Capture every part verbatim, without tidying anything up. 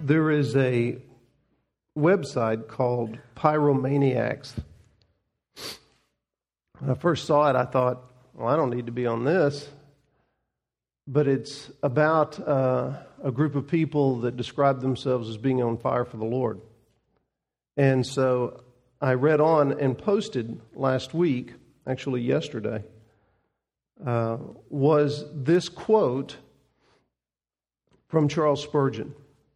there is a website called Pyromaniacs. When I first saw it, I thought, well, I don't need to be on this. But it's about uh, a group of people that describe themselves as being on fire for the Lord. And so I read on and posted last week, actually yesterday, uh, was this quote from Charles Spurgeon.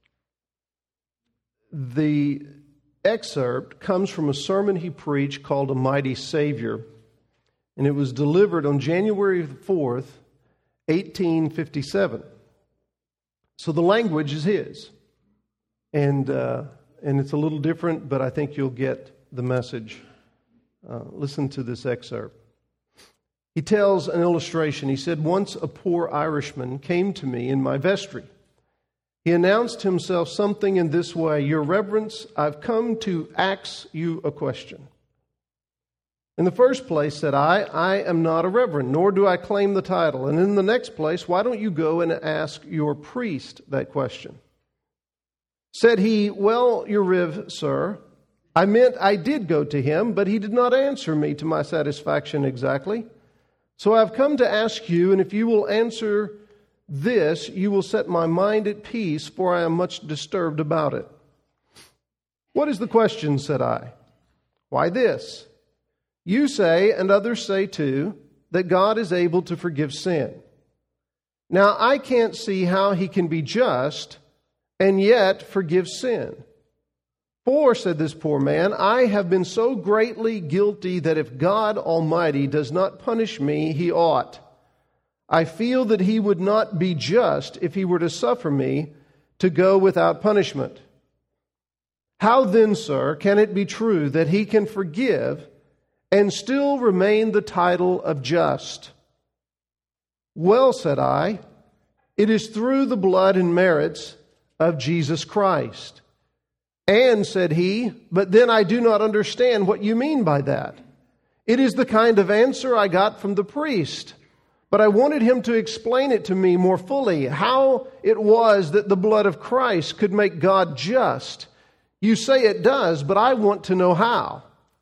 The excerpt comes from a sermon he preached called A Mighty Savior, and it was delivered on January fourth, eighteen fifty-seven. So the language is his. And uh, and it's a little different, but I think you'll get the message. Uh, listen to this excerpt. He tells an illustration. He said, "Once a poor Irishman came to me in my vestry. He announced himself something in this way: 'Your Reverence, I've come to ax you a question.' 'In the first place,' said I, 'I am not a reverend, nor do I claim the title. And in the next place, why don't you go and ask your priest that question?' Said he, 'Well, your Riv, sir, I meant I did go to him, but he did not answer me to my satisfaction exactly. So I've come to ask you, and if you will answer this, you will set my mind at peace, for I am much disturbed about it.' 'What is the question?' said I. 'Why, this. You say, and others say too, that God is able to forgive sin. Now, I can't see how he can be just and yet forgive sin. For, said this poor man, I have been so greatly guilty that if God Almighty does not punish me, he ought. I feel that he would not be just if he were to suffer me to go without punishment. How then, sir, can it be true that he can forgive and still remain the title of just?' 'Well,' said I, 'it is through the blood and merits of Jesus Christ.' 'And,' said he, 'but then I do not understand what you mean by that. It is the kind of answer I got from the priest. But I wanted him to explain it to me more fully, how it was that the blood of Christ could make God just. You say it does, but I want to know how.'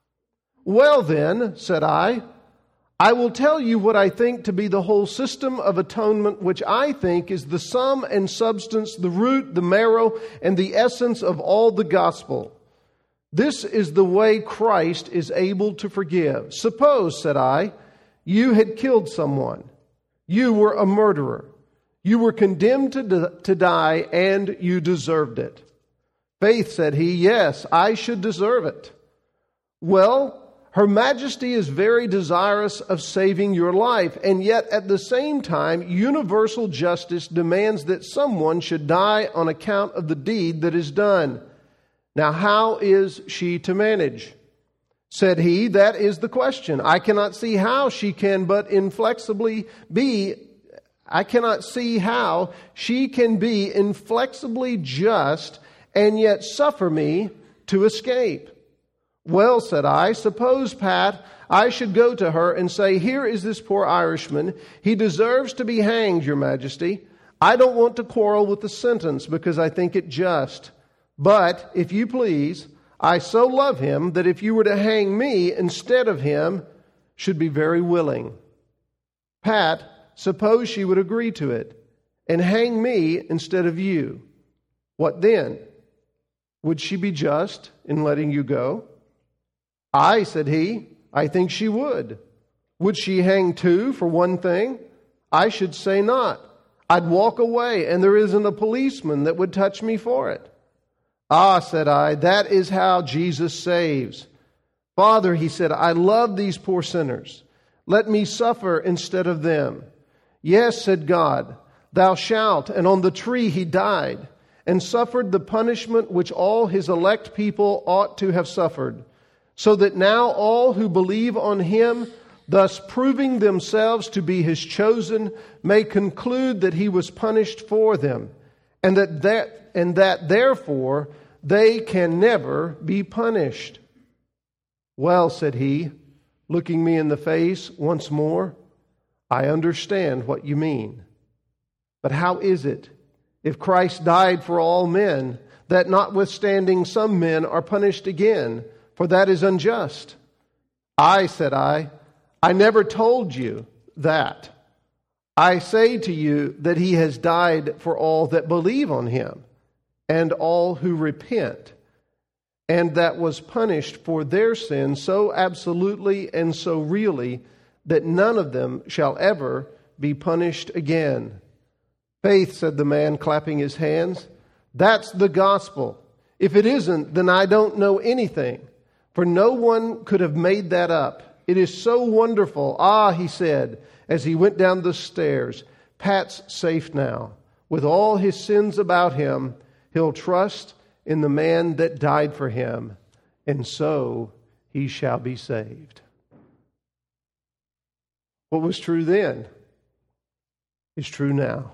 'Well then,' said I, 'I will tell you what I think to be the whole system of atonement, which I think is the sum and substance, the root, the marrow, and the essence of all the gospel. This is the way Christ is able to forgive. Suppose,' said I, 'you had killed someone. You were a murderer. You were condemned to, to die, and you deserved it.' 'Faith,' said he, 'yes, I should deserve it.' 'Well, Her Majesty is very desirous of saving your life, and yet at the same time, universal justice demands that someone should die on account of the deed that is done. Now, how is she to manage?' Said he, 'That is the question. I cannot see how she can but inflexibly be, I cannot see how she can be inflexibly just and yet suffer me to escape.' 'Well,' said I, 'suppose, Pat, I should go to her and say, here is this poor Irishman. He deserves to be hanged, Your Majesty. I don't want to quarrel with the sentence because I think it just. But, if you please, I so love him that if you were to hang me instead of him, should be very willing.' Pat, suppose she would agree to it and hang me instead of you. What then? Would she be just in letting you go?' 'Aye,' said he, 'I think she would.' 'Would she hang too, for one thing?' 'I should say not. I'd walk away, and there isn't a policeman that would touch me for it.' 'Ah,' said I, 'that is how Jesus saves. Father,' he said, 'I love these poor sinners. Let me suffer instead of them.' 'Yes,' said God, 'thou shalt.' And on the tree he died and suffered the punishment which all his elect people ought to have suffered, so that now all who believe on him, thus proving themselves to be his chosen, may conclude that he was punished for them, and that, that, and that therefore they can never be punished.' 'Well,' said he, looking me in the face once more, 'I understand what you mean. But how is it, if Christ died for all men, that notwithstanding some men are punished again, for that is unjust. I, said I, I never told you that. I say to you that he has died for all that believe on him, and all who repent, and that was punished for their sins so absolutely and so really that none of them shall ever be punished again. Faith, said the man, clapping his hands, that's the gospel. If it isn't, then I don't know anything, for no one could have made that up. It is so wonderful. Ah, he said, as he went down the stairs, Pat's safe now. With all his sins about him, he'll trust in the man that died for him, and so he shall be saved. What was true then is true now.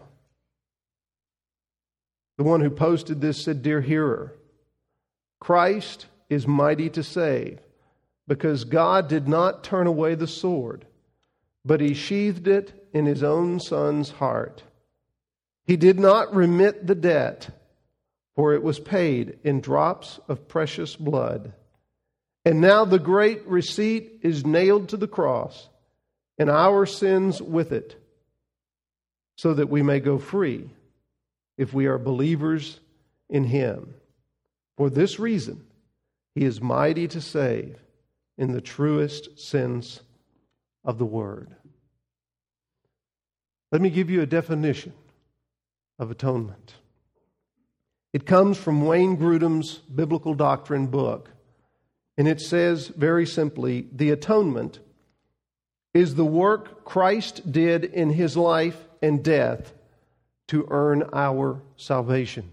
The one who posted this said, Dear hearer, Christ is mighty to save, because God did not turn away the sword, but he sheathed it in his own Son's heart. He did not remit the debt, for it was paid in drops of precious blood. And now the great receipt is nailed to the cross, and our sins with it, so that we may go free if we are believers in him. For this reason, he is mighty to save in the truest sense of the word. Let me give you a definition of atonement. It comes from Wayne Grudem's Biblical Doctrine book, and it says very simply, the atonement is the work Christ did in his life and death to earn our salvation.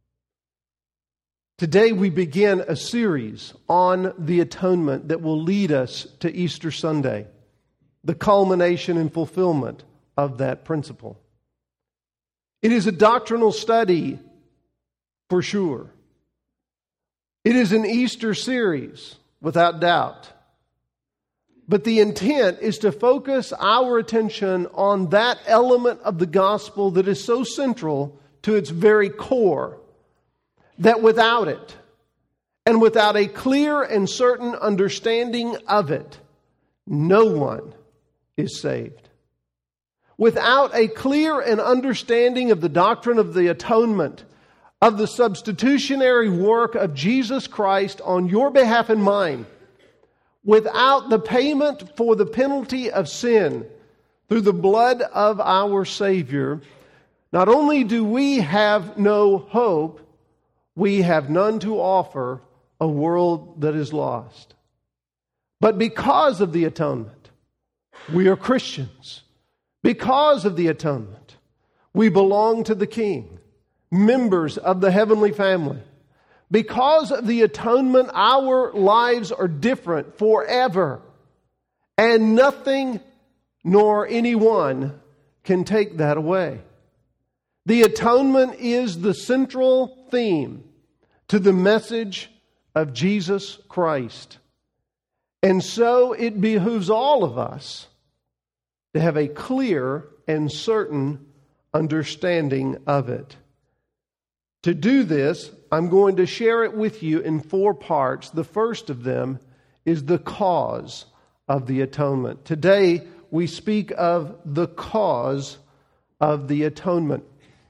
Today we begin a series on the atonement that will lead us to Easter Sunday, the culmination and fulfillment of that principle. It is a doctrinal study for sure. It is an Easter series, without doubt. But the intent is to focus our attention on that element of the gospel that is so central to its very core, that without it, and without a clear and certain understanding of it, no one is saved. Without a clear and understanding of the doctrine of the atonement, of the substitutionary work of Jesus Christ on your behalf and mine, without the payment for the penalty of sin through the blood of our Savior, not only do we have no hope, we have none to offer a world that is lost. But because of the atonement, we are Christians. Because of the atonement, we belong to the King, members of the heavenly family. Because of the atonement, our lives are different forever. And nothing nor anyone can take that away. The atonement is the central theme to the message of Jesus Christ. And so it behooves all of us to have a clear and certain understanding of it. To do this, I'm going to share it with you in four parts. The first of them is the cause of the atonement. Today, we speak of the cause of the atonement.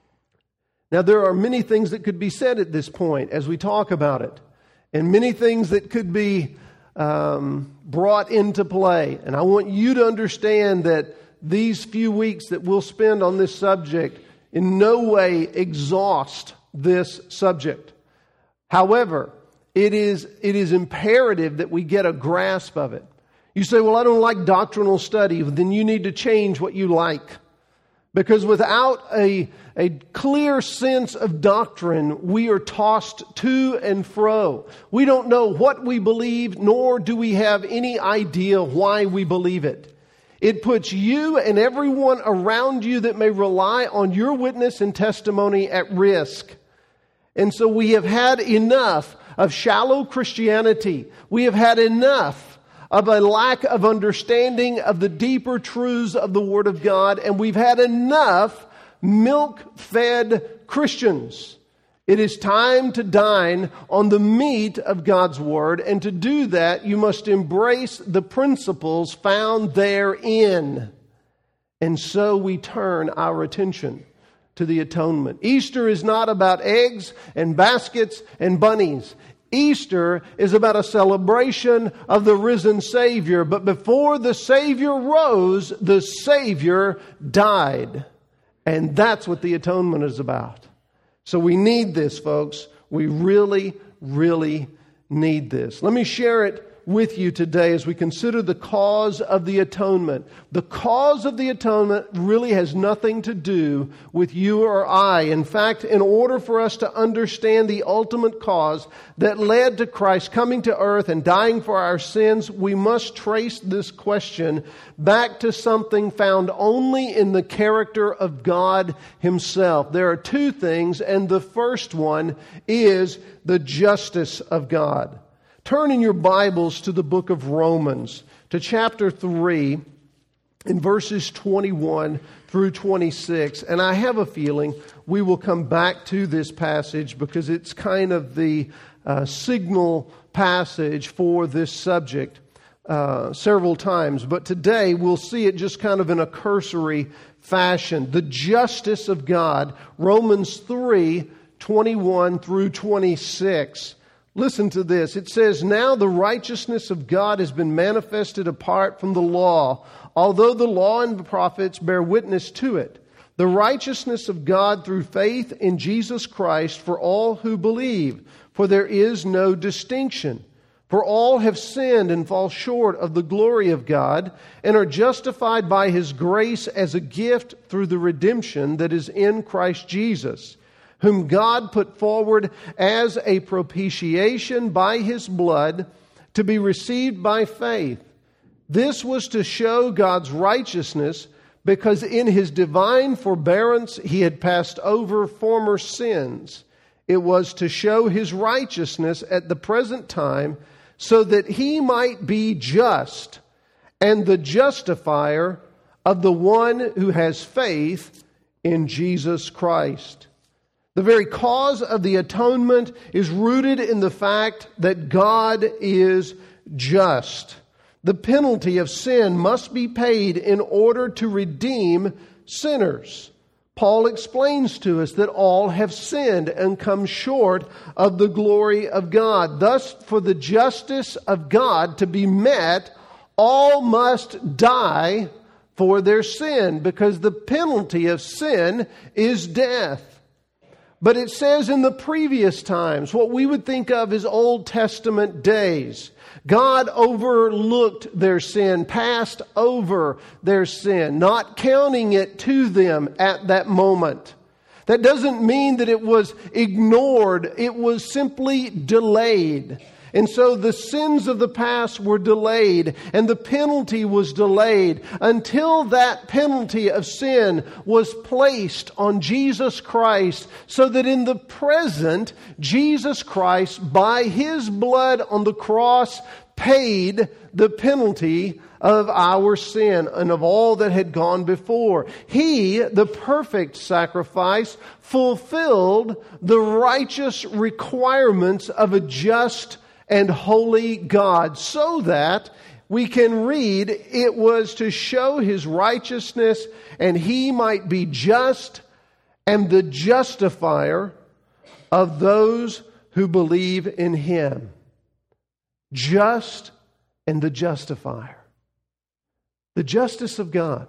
Now, there are many things that could be said at this point as we talk about it, and many things that could be um, brought into play. And I want you to understand that these few weeks that we'll spend on this subject in no way exhaust this subject. However, it is it is imperative that we get a grasp of it. You say, well, I don't like doctrinal study. Then you need to change what you like. Because without a, a clear sense of doctrine, we are tossed to and fro. We don't know what we believe, nor do we have any idea why we believe it. It puts you and everyone around you that may rely on your witness and testimony at risk. And so we have had enough of shallow Christianity. We have had enough of a lack of understanding of the deeper truths of the Word of God. And we've had enough milk-fed Christians. It is time to dine on the meat of God's Word, and to do that, you must embrace the principles found therein. And so we turn our attention to the atonement. Easter is not about eggs and baskets and bunnies. Easter is about a celebration of the risen Savior. But before the Savior rose, the Savior died. And that's what the atonement is about. So we need this, folks. We really, really need this. Let me share it with you today as we consider the cause of the atonement. The cause of the atonement really has nothing to do with you or I. In fact, in order for us to understand the ultimate cause that led to Christ coming to earth and dying for our sins, we must trace this question back to something found only in the character of God Himself. There are two things, and the first one is the justice of God. Turn in your Bibles to the book of Romans, to chapter three, in verses twenty-one through twenty-six. And I have a feeling we will come back to this passage because it's kind of the uh, signal passage for this subject uh, several times. But today we'll see it just kind of in a cursory fashion. The justice of God, Romans three, twenty-one through twenty-six. Listen to this. It says, "Now the righteousness of God has been manifested apart from the law, although the law and the prophets bear witness to it. The righteousness of God through faith in Jesus Christ for all who believe, for there is no distinction. For all have sinned and fall short of the glory of God, and are justified by His grace as a gift through the redemption that is in Christ Jesus, whom God put forward as a propitiation by His blood to be received by faith. This was to show God's righteousness, because in His divine forbearance He had passed over former sins. It was to show His righteousness at the present time, so that He might be just and the justifier of the one who has faith in Jesus Christ." The very cause of the atonement is rooted in the fact that God is just. The penalty of sin must be paid in order to redeem sinners. Paul explains to us that all have sinned and come short of the glory of God. Thus, for the justice of God to be met, all must die for their sin, because the penalty of sin is death. But it says in the previous times, what we would think of as Old Testament days, God overlooked their sin, passed over their sin, not counting it to them at that moment. That doesn't mean that it was ignored. It was simply delayed. And so the sins of the past were delayed, and the penalty was delayed until that penalty of sin was placed on Jesus Christ, so that in the present, Jesus Christ, by His blood on the cross, paid the penalty of our sin and of all that had gone before. He, the perfect sacrifice, fulfilled the righteous requirements of a just and holy God, so that we can read, it was to show His righteousness, and He might be just and the justifier of those who believe in Him. Just and the justifier. The justice of God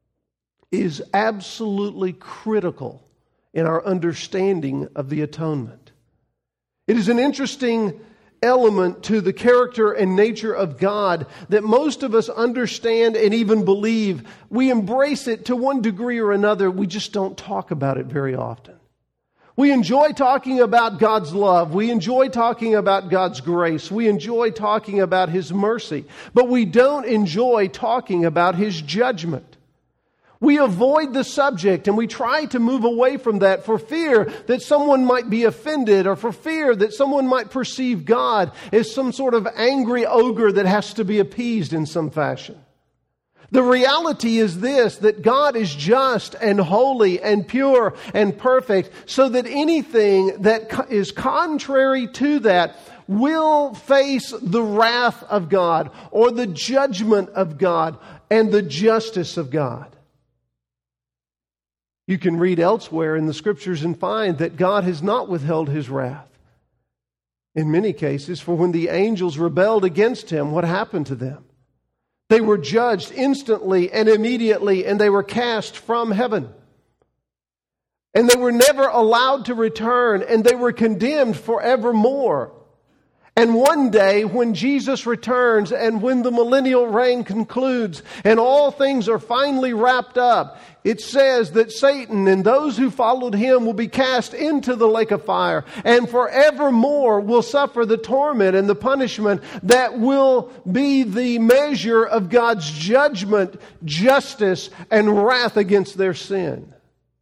is absolutely critical in our understanding of the atonement. It is an interesting element to the character and nature of God that most of us understand and even believe. We embrace it to one degree or another. We just don't talk about it very often. We enjoy talking about God's love. We enjoy talking about God's grace. We enjoy talking about His mercy. But we don't enjoy talking about His judgment. We avoid the subject and we try to move away from that for fear that someone might be offended, or for fear that someone might perceive God as some sort of angry ogre that has to be appeased in some fashion. The reality is this, that God is just and holy and pure and perfect, so that anything that is contrary to that will face the wrath of God or the judgment of God and the justice of God. You can read elsewhere in the Scriptures and find that God has not withheld His wrath. In many cases, for when the angels rebelled against Him, what happened to them? They were judged instantly and immediately, and they were cast from heaven. And they were never allowed to return, and they were condemned forevermore. And one day, when Jesus returns and when the millennial reign concludes and all things are finally wrapped up, it says that Satan and those who followed him will be cast into the lake of fire and forevermore will suffer the torment and the punishment that will be the measure of God's judgment, justice, and wrath against their sin.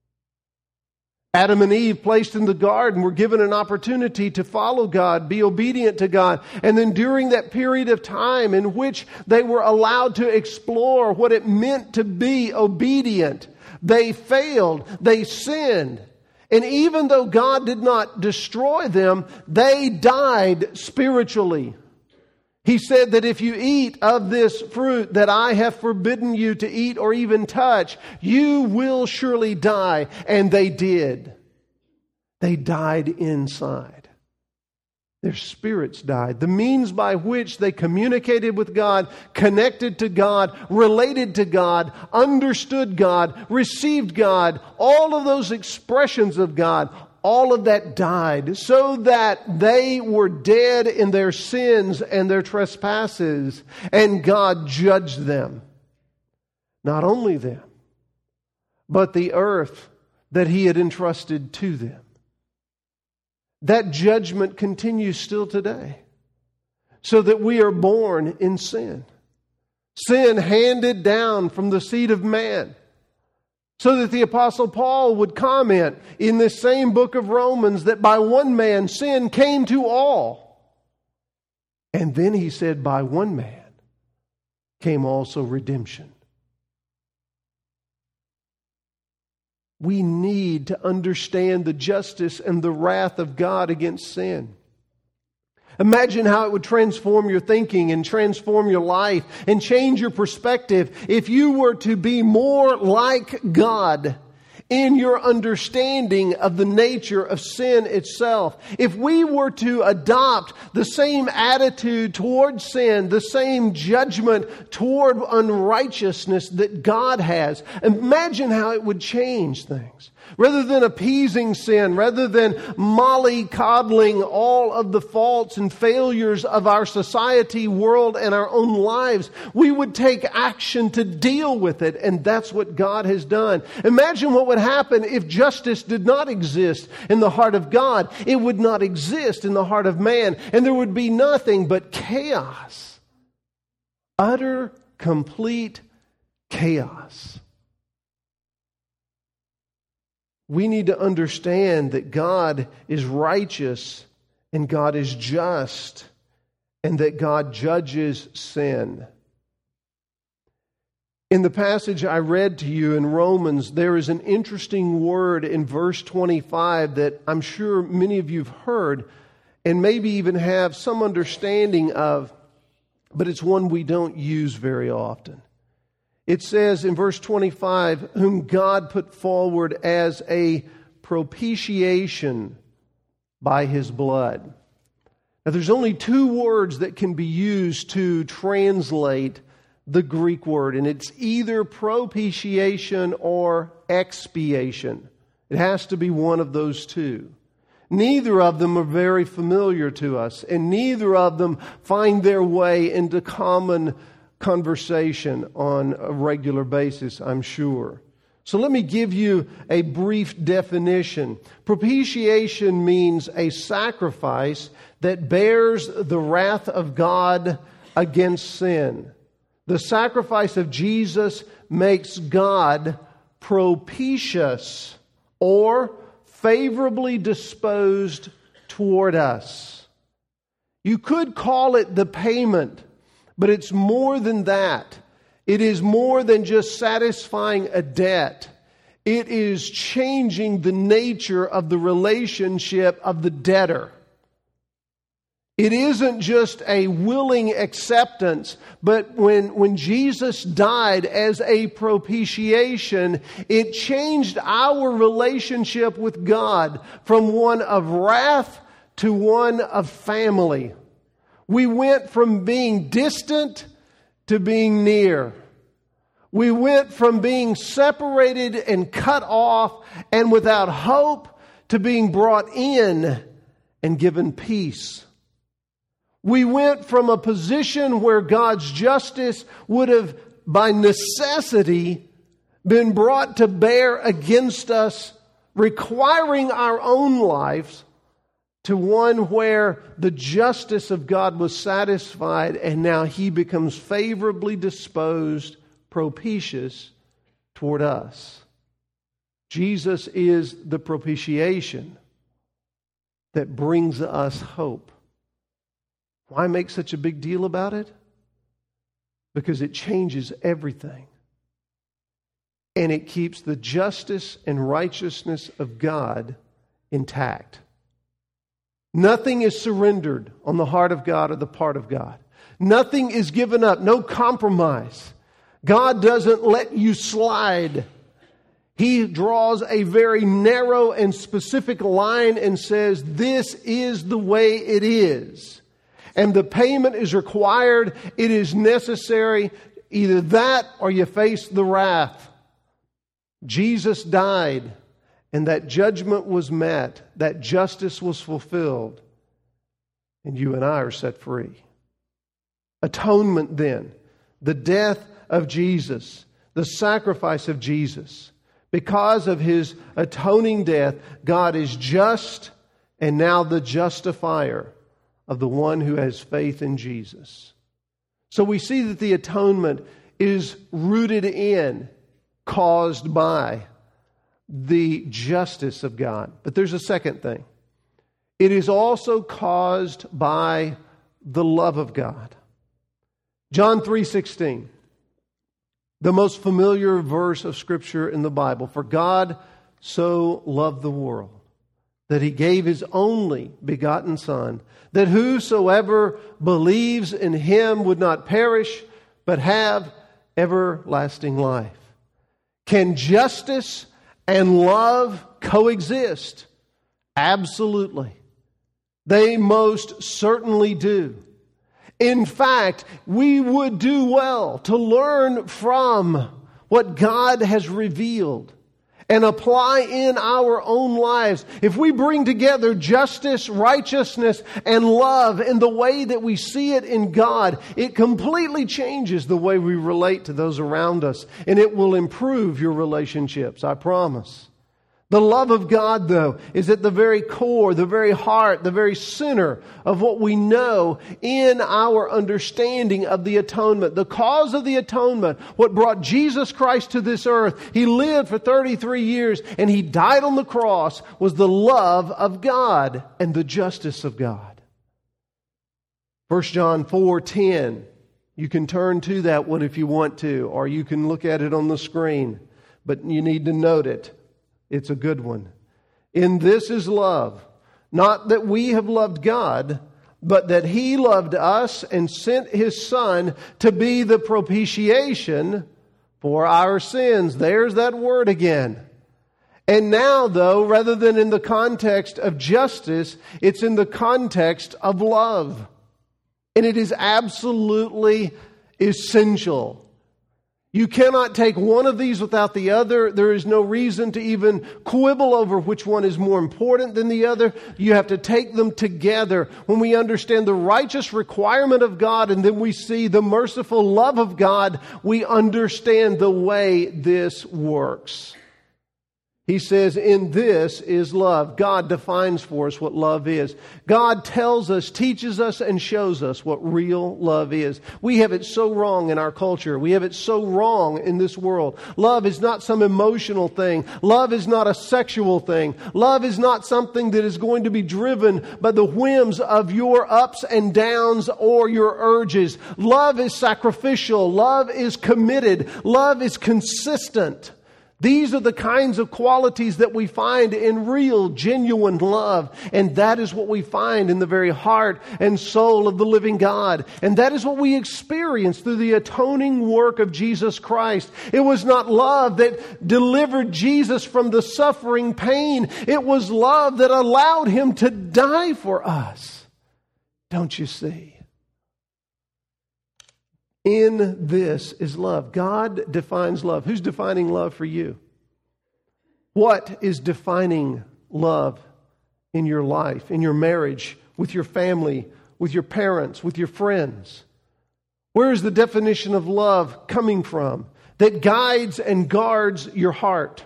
Adam and Eve, placed in the garden, were given an opportunity to follow God, be obedient to God. And then during that period of time in which they were allowed to explore what it meant to be obedient, they failed, they sinned. And even though God did not destroy them, they died spiritually. He said that if you eat of this fruit that I have forbidden you to eat or even touch, you will surely die. And they did. They died inside. Their spirits died. The means by which they communicated with God, connected to God, related to God, understood God, received God, all of those expressions of God, all of that died, so that they were dead in their sins and their trespasses, and God judged them. Not only them, but the earth that He had entrusted to them. That judgment continues still today, so that we are born in sin. Sin handed down from the seed of man. So that the Apostle Paul would comment in this same book of Romans that by one man sin came to all. And then he said by one man came also redemption. We need to understand the justice and the wrath of God against sin. Imagine how it would transform your thinking and transform your life and change your perspective if you were to be more like God in your understanding of the nature of sin itself. If we were to adopt the same attitude toward sin, the same judgment toward unrighteousness that God has, imagine how it would change things. Rather than appeasing sin, rather than mollycoddling all of the faults and failures of our society, world, and our own lives, we would take action to deal with it, and that's what God has done. Imagine what would happen if justice did not exist in the heart of God. It would not exist in the heart of man, and there would be nothing but chaos. Utter, complete chaos. We need to understand that God is righteous and God is just and that God judges sin. In the passage I read to you in Romans, there is an interesting word in verse twenty-five that I'm sure many of you have heard and maybe even have some understanding of, but it's one we don't use very often. It says in verse twenty-five, whom God put forward as a propitiation by His blood. Now there's only two words that can be used to translate the Greek word, and it's either propitiation or expiation. It has to be one of those two. Neither of them are very familiar to us, and neither of them find their way into common conversation on a regular basis, I'm sure. So let me give you a brief definition. Propitiation means a sacrifice that bears the wrath of God against sin. The sacrifice of Jesus makes God propitious or favorably disposed toward us. You could call it the payment, but it's more than that. It is more than just satisfying a debt. It is changing the nature of the relationship of the debtor. It isn't just a willing acceptance, but when, when Jesus died as a propitiation, it changed our relationship with God from one of wrath to one of family. We went from being distant to being near. We went from being separated and cut off and without hope to being brought in and given peace. We went from a position where God's justice would have, by necessity, been brought to bear against us, requiring our own lives, to one where the justice of God was satisfied and now He becomes favorably disposed, propitious toward us. Jesus is the propitiation that brings us hope. Why make such a big deal about it? Because it changes everything. And it keeps the justice and righteousness of God intact. Nothing is surrendered on the heart of God or the part of God. Nothing is given up, no compromise. God doesn't let you slide. He draws a very narrow and specific line and says, this is the way it is. And the payment is required. It is necessary. Either that or you face the wrath. Jesus died, and that judgment was met. That justice was fulfilled. And you and I are set free. Atonement then, the death of Jesus, the sacrifice of Jesus. Because of His atoning death, God is just and now the justifier of the one who has faith in Jesus. So we see that the atonement is rooted in, caused by the justice of God. But there's a second thing. It is also caused by the love of God. John three sixteen, the most familiar verse of Scripture in the Bible. For God so loved the world that He gave His only begotten Son, that whosoever believes in Him would not perish, but have everlasting life. Can justice and love coexist? Absolutely. They most certainly do. In fact, we would do well to learn from what God has revealed and apply in our own lives. If we bring together justice, righteousness, and love in the way that we see it in God, it completely changes the way we relate to those around us, and it will improve your relationships, I promise. The love of God, though, is at the very core, the very heart, the very center of what we know in our understanding of the atonement. The cause of the atonement, what brought Jesus Christ to this earth, He lived for thirty-three years and He died on the cross, was the love of God and the justice of God. First John four ten, you can turn to that one if you want to, or you can look at it on the screen, but you need to note it. It's a good one. In this is love, not that we have loved God, but that He loved us and sent His Son to be the propitiation for our sins. There's that word again. And now, though, rather than in the context of justice, it's in the context of love. And it is absolutely essential. You cannot take one of these without the other. There is no reason to even quibble over which one is more important than the other. You have to take them together. When we understand the righteous requirement of God and then we see the merciful love of God, we understand the way this works. He says, in this is love. God defines for us what love is. God tells us, teaches us, and shows us what real love is. We have it so wrong in our culture. We have it so wrong in this world. Love is not some emotional thing. Love is not a sexual thing. Love is not something that is going to be driven by the whims of your ups and downs or your urges. Love is sacrificial. Love is committed. Love is consistent. These are the kinds of qualities that we find in real, genuine love. And that is what we find in the very heart and soul of the living God. And that is what we experience through the atoning work of Jesus Christ. It was not love that delivered Jesus from the suffering pain. It was love that allowed Him to die for us. Don't you see? In this is love. God defines love. Who's defining love for you? What is defining love in your life, in your marriage, with your family, with your parents, with your friends? Where is the definition of love coming from that guides and guards your heart?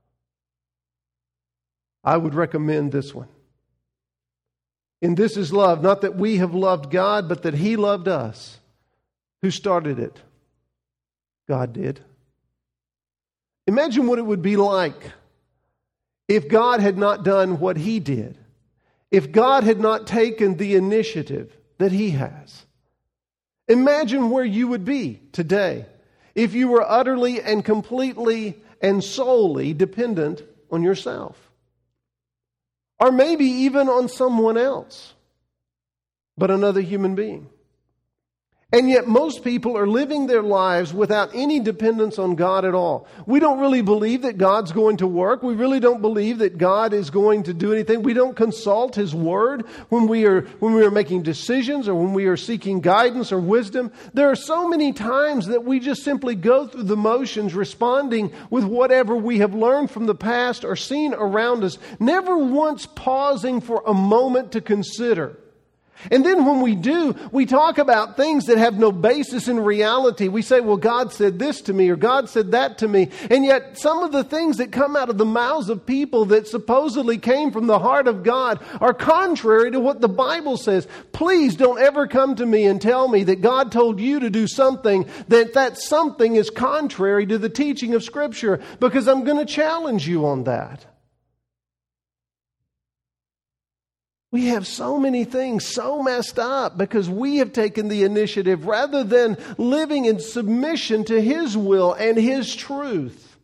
I would recommend this one. In this is love, not that we have loved God, but that He loved us. Who started it? God did. Imagine what it would be like if God had not done what He did. If God had not taken the initiative that He has. Imagine where you would be today if you were utterly and completely and solely dependent on yourself. Or maybe even on someone else, but another human being. And yet most people are living their lives without any dependence on God at all. We don't really believe that God's going to work. We really don't believe that God is going to do anything. We don't consult His Word when we are when we are making decisions or when we are seeking guidance or wisdom. There are so many times that we just simply go through the motions, responding with whatever we have learned from the past or seen around us, never once pausing for a moment to consider. And then when we do, we talk about things that have no basis in reality. We say, well, God said this to me or God said that to me. And yet some of the things that come out of the mouths of people that supposedly came from the heart of God are contrary to what the Bible says. Please don't ever come to me and tell me that God told you to do something, that that something is contrary to the teaching of Scripture, because I'm going to challenge you on that. We have so many things so messed up because we have taken the initiative rather than living in submission to His will and His truth.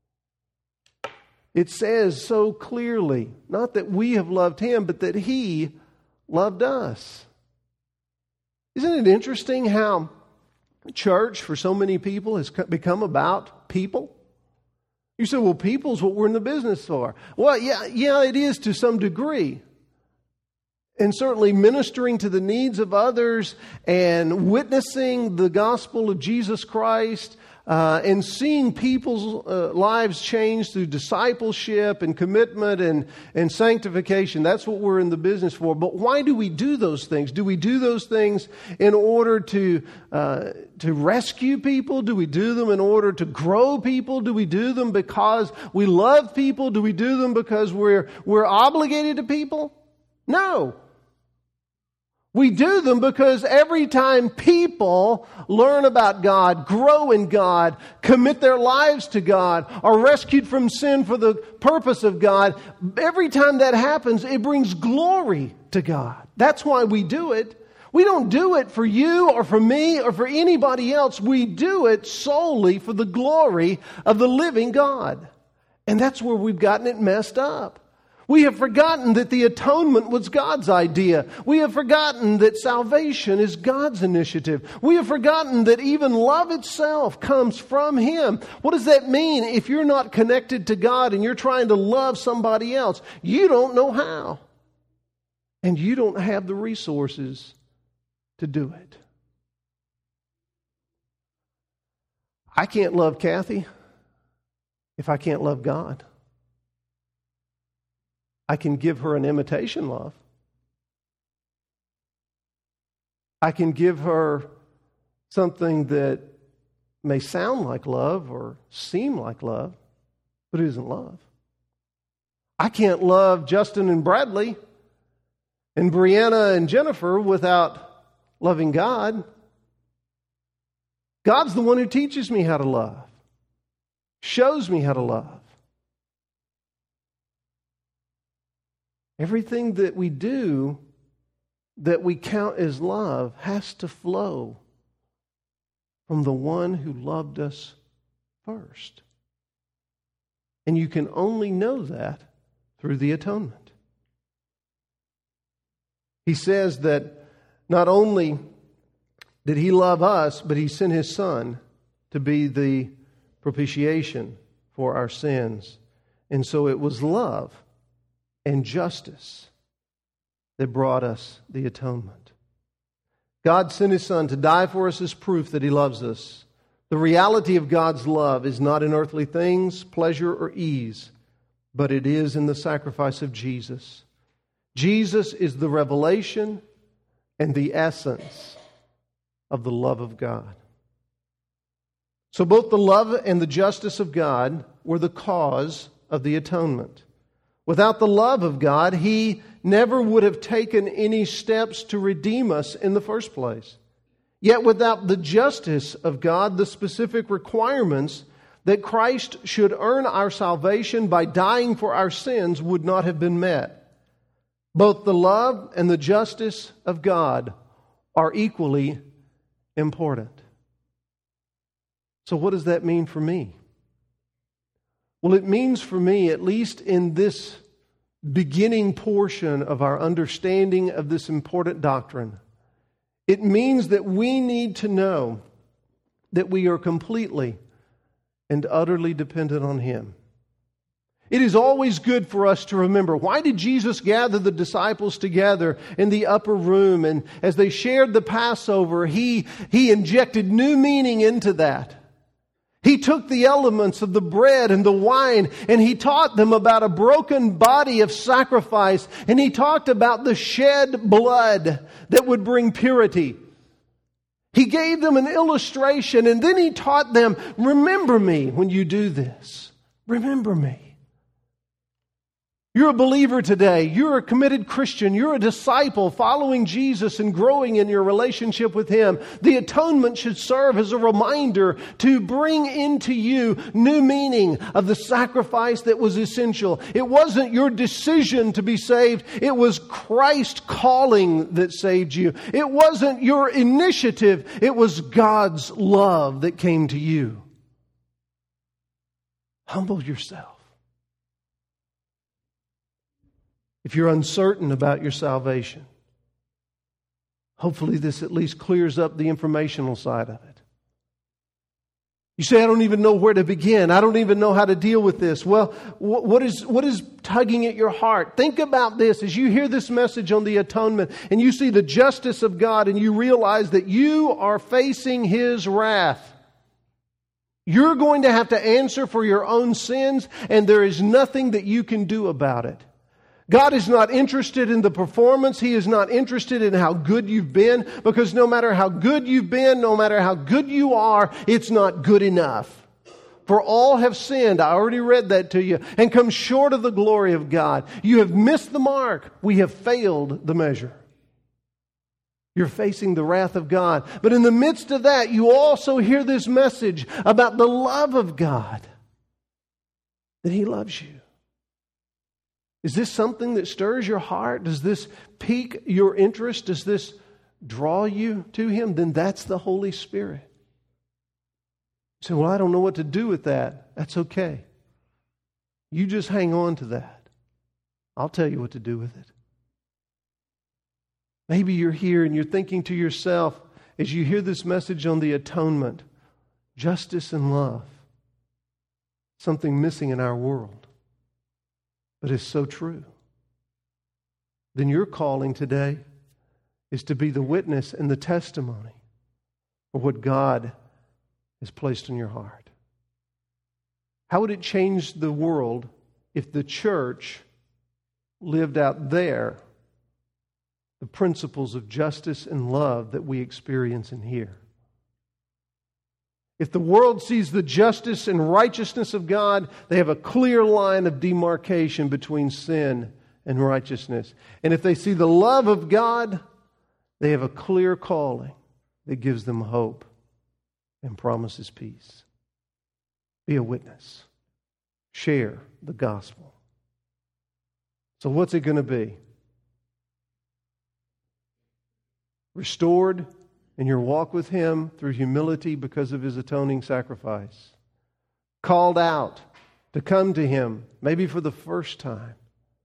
It says so clearly, not that we have loved Him, but that He loved us. Isn't it interesting how church for so many people has become about people? You say, well, people's what we're in the business for. Well, yeah, yeah, it is to some degree. And certainly ministering to the needs of others and witnessing the gospel of Jesus Christ uh, and seeing people's uh, lives change through discipleship and commitment and, and sanctification. That's what we're in the business for. But why do we do those things? Do we do those things in order to uh, to rescue people? Do we do them in order to grow people? Do we do them because we love people? Do we do them because we're we're obligated to people? No. We do them because every time people learn about God, grow in God, commit their lives to God, are rescued from sin for the purpose of God, every time that happens, it brings glory to God. That's why we do it. We don't do it for you or for me or for anybody else. We do it solely for the glory of the living God. And that's where we've gotten it messed up. We have forgotten that the atonement was God's idea. We have forgotten that salvation is God's initiative. We have forgotten that even love itself comes from Him. What does that mean if you're not connected to God and you're trying to love somebody else? You don't know how. And you don't have the resources to do it. I can't love Kathy if I can't love God. I can give her an imitation love. I can give her something that may sound like love or seem like love, but it isn't love. I can't love Justin and Bradley and Brianna and Jennifer without loving God. God's the one who teaches me how to love, shows me how to love. Everything that we do that we count as love has to flow from the one who loved us first. And you can only know that through the atonement. He says that not only did He love us, but He sent His Son to be the propitiation for our sins. And so it was love and justice that brought us the atonement. God sent His Son to die for us as proof that He loves us. The reality of God's love is not in earthly things, pleasure, or ease, but it is in the sacrifice of Jesus. Jesus is the revelation and the essence of the love of God. So both the love and the justice of God were the cause of the atonement. Without the love of God, He never would have taken any steps to redeem us in the first place. Yet without the justice of God, the specific requirements that Christ should earn our salvation by dying for our sins would not have been met. Both the love and the justice of God are equally important. So what does that mean for me? Well, it means for me, at least in this beginning portion of our understanding of this important doctrine, it means that we need to know that we are completely and utterly dependent on Him. It is always good for us to remember, why did Jesus gather the disciples together in the upper room? And as they shared the Passover, He, he injected new meaning into that. He took the elements of the bread and the wine and He taught them about a broken body of sacrifice. And He talked about the shed blood that would bring purity. He gave them an illustration and then He taught them, remember me when you do this. Remember me. You're a believer today. You're a committed Christian. You're a disciple following Jesus and growing in your relationship with Him. The atonement should serve as a reminder to bring into you new meaning of the sacrifice that was essential. It wasn't your decision to be saved. It was Christ calling that saved you. It wasn't your initiative. It was God's love that came to you. Humble yourself. If you're uncertain about your salvation, hopefully this at least clears up the informational side of it. You say, I don't even know where to begin. I don't even know how to deal with this. Well, what is, what is tugging at your heart? Think about this as you hear this message on the atonement and you see the justice of God and you realize that you are facing His wrath. You're going to have to answer for your own sins and there is nothing that you can do about it. God is not interested in the performance. He is not interested in how good you've been, because no matter how good you've been, no matter how good you are, it's not good enough. For all have sinned, I already read that to you, and come short of the glory of God. You have missed the mark. We have failed the measure. You're facing the wrath of God. But in the midst of that, you also hear this message about the love of God, that He loves you. Is this something that stirs your heart? Does this pique your interest? Does this draw you to Him? Then that's the Holy Spirit. You say, well, I don't know what to do with that. That's okay. You just hang on to that. I'll tell you what to do with it. Maybe you're here and you're thinking to yourself, as you hear this message on the atonement, justice and love, something missing in our world. But it's so true. Then your calling today is to be the witness and the testimony of what God has placed in your heart. How would it change the world if the church lived out there the principles of justice and love that we experience in here? If the world sees the justice and righteousness of God, they have a clear line of demarcation between sin and righteousness. And if they see the love of God, they have a clear calling that gives them hope and promises peace. Be a witness. Share the gospel. So what's it going to be? Restored in your walk with Him through humility because of His atoning sacrifice. Called out to come to Him, maybe for the first time.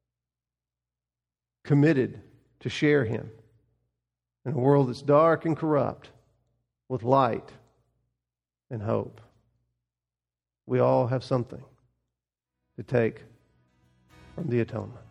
Committed to share Him in a world that's dark and corrupt with light and hope. We all have something to take from the atonement.